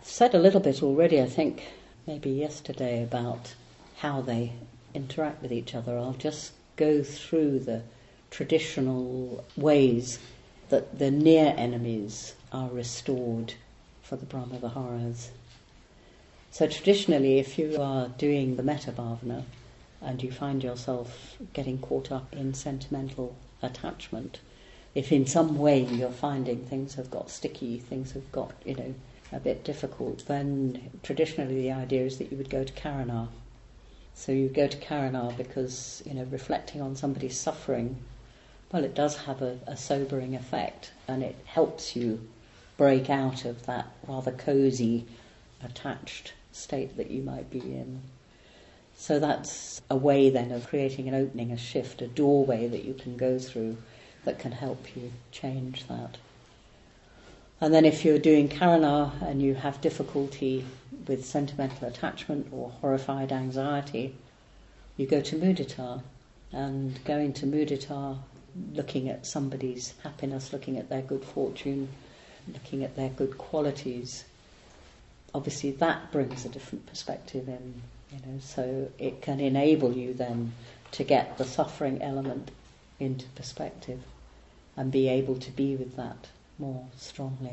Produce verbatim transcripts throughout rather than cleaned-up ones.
said a little bit already, I think, maybe yesterday, about how they interact with each other. I'll just go through the traditional ways that the near enemies are restored for the Brahma-viharas. So traditionally, if you are doing the metta bhavana and you find yourself getting caught up in sentimental attachment, if in some way you're finding things have got sticky, things have got, you know, a bit difficult, then traditionally the idea is that you would go to Karuna. So you go to Karuna because, you know, reflecting on somebody's suffering, well, it does have a, a sobering effect, and it helps you break out of that rather cosy, attached state that you might be in. So that's a way then of creating an opening, a shift, a doorway that you can go through that can help you change that. And then if you're doing Karuna and you have difficulty with sentimental attachment or horrified anxiety, you go to Mudita. And going to Mudita, looking at somebody's happiness, looking at their good fortune, looking at their good qualities, obviously that brings a different perspective in, you know, so it can enable you then to get the suffering element into perspective and be able to be with that more strongly.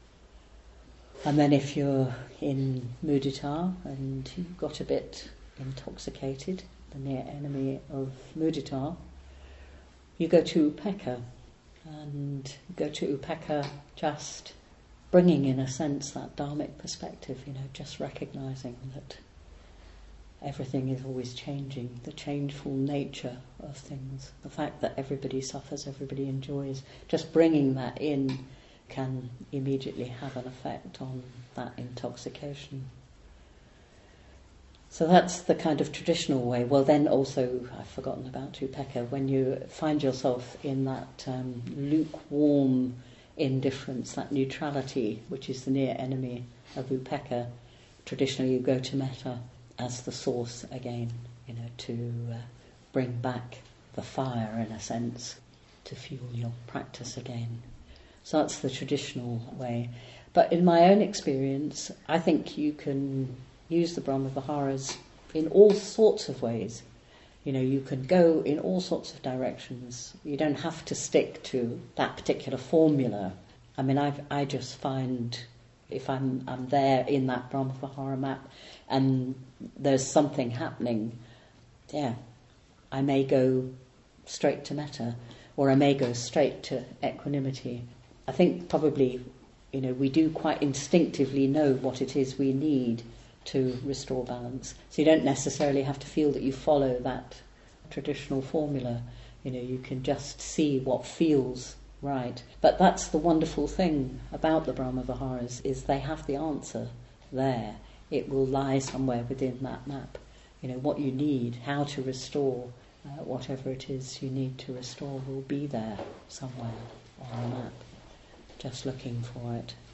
And then if you're in mudita and you've got a bit intoxicated, the near enemy of mudita, you go to upekkha, and you go to upekkha just bringing in a sense that dharmic perspective, you know, just recognising that everything is always changing, the changeful nature of things, the fact that everybody suffers, everybody enjoys, just bringing that in can immediately have an effect on that intoxication. So that's the kind of traditional way. Well, then also, I've forgotten about upekkha, when you find yourself in that um, lukewarm indifference, that neutrality, which is the near enemy of upekkha, traditionally you go to metta as the source again, you know, to uh, bring back the fire in a sense, to fuel your practice again. So that's the traditional way. But in my own experience, I think you can use the Brahma-viharas in all sorts of ways. You know, you can go in all sorts of directions. You don't have to stick to that particular formula. I mean, I've, I just find if I'm I'm there in that Brahma-vihara map and there's something happening, yeah, I may go straight to metta, or I may go straight to equanimity. I think probably, you know, we do quite instinctively know what it is we need to restore balance. So you don't necessarily have to feel that you follow that traditional formula. You know, you can just see what feels right. But that's the wonderful thing about the Brahma-viharas, is they have the answer there. It will lie somewhere within that map. You know, what you need, how to restore, uh, whatever it is you need to restore will be there somewhere on the map. Just looking for it.